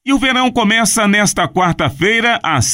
E o verão começa nesta quarta-feira, às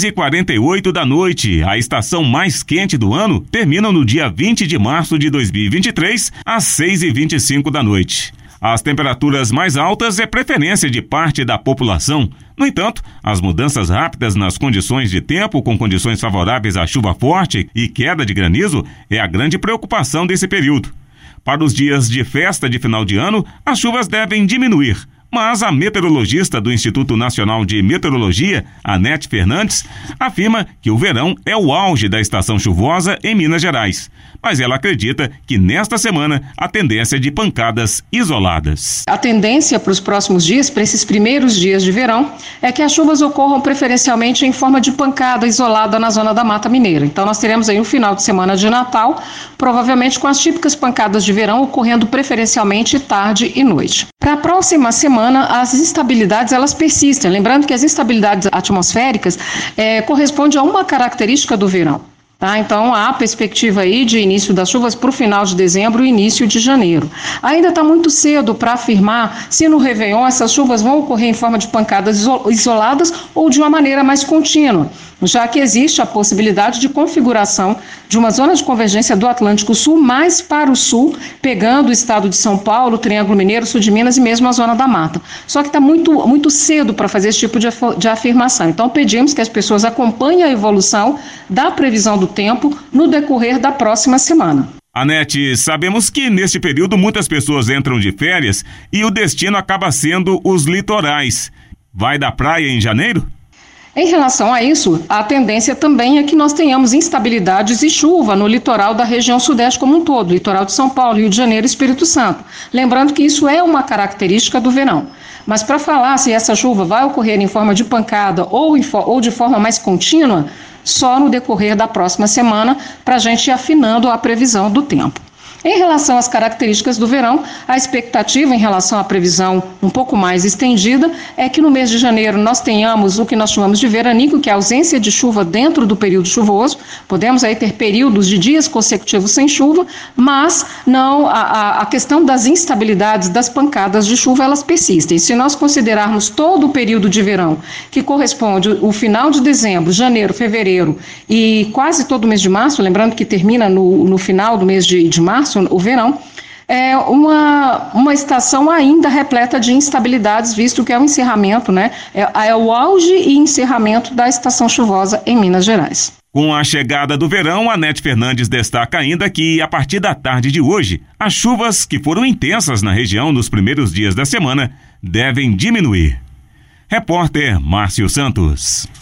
6h48 da noite. A estação mais quente do ano termina no dia 20 de março de 2023, às 6h25 da noite. As temperaturas mais altas é preferência de parte da população. No entanto, as mudanças rápidas nas condições de tempo, com condições favoráveis à chuva forte e queda de granizo, é a grande preocupação desse período. Para os dias de festa de final de ano, as chuvas devem diminuir. Mas a meteorologista do Instituto Nacional de Meteorologia, Anete Fernandes, afirma que o verão é o auge da estação chuvosa em Minas Gerais. Mas ela acredita que nesta semana a tendência é de pancadas isoladas. A tendência para os próximos dias, para esses primeiros dias de verão, é que as chuvas ocorram preferencialmente em forma de pancada isolada na zona da Mata Mineira. Então nós teremos aí um final de semana de Natal, provavelmente com as típicas pancadas de verão ocorrendo preferencialmente tarde e noite. Para a próxima semana, as instabilidades elas persistem. Lembrando que as instabilidades atmosféricas correspondem a uma característica do verão. Tá? Então, há perspectiva aí de início das chuvas para o final de dezembro e início de janeiro. Ainda está muito cedo para afirmar se no Réveillon essas chuvas vão ocorrer em forma de pancadas isoladas ou de uma maneira mais contínua, já que existe a possibilidade de configuração de uma zona de convergência do Atlântico Sul mais para o sul, pegando o estado de São Paulo, Triângulo Mineiro, sul de Minas e mesmo a zona da Mata. Só que está muito cedo para fazer esse tipo de afirmação. Então, pedimos que as pessoas acompanhem a evolução da previsão do tempo no decorrer da próxima semana. Anete, sabemos que neste período muitas pessoas entram de férias e o destino acaba sendo os litorais. Vai da praia em janeiro? Em relação a isso, a tendência também é que nós tenhamos instabilidades e chuva no litoral da região sudeste como um todo, litoral de São Paulo, Rio de Janeiro e Espírito Santo. Lembrando que isso é uma característica do verão. Mas para falar se essa chuva vai ocorrer em forma de pancada ou de forma mais contínua, só no decorrer da próxima semana, para a gente ir afinando a previsão do tempo. Em relação às características do verão, a expectativa em relação à previsão um pouco mais estendida é que no mês de janeiro nós tenhamos o que nós chamamos de veranico, que é a ausência de chuva dentro do período chuvoso. Podemos aí ter períodos de dias consecutivos sem chuva, mas não a questão das instabilidades, das pancadas de chuva, elas persistem. Se nós considerarmos todo o período de verão, que corresponde o final de dezembro, janeiro, fevereiro e quase todo o mês de março, lembrando que termina no final do mês de março, o verão, é uma estação ainda repleta de instabilidades, visto que é o encerramento, né? É o auge e encerramento da estação chuvosa em Minas Gerais. Com a chegada do verão, Anete Fernandes destaca ainda que, a partir da tarde de hoje, as chuvas que foram intensas na região nos primeiros dias da semana devem diminuir. Repórter Márcio Santos.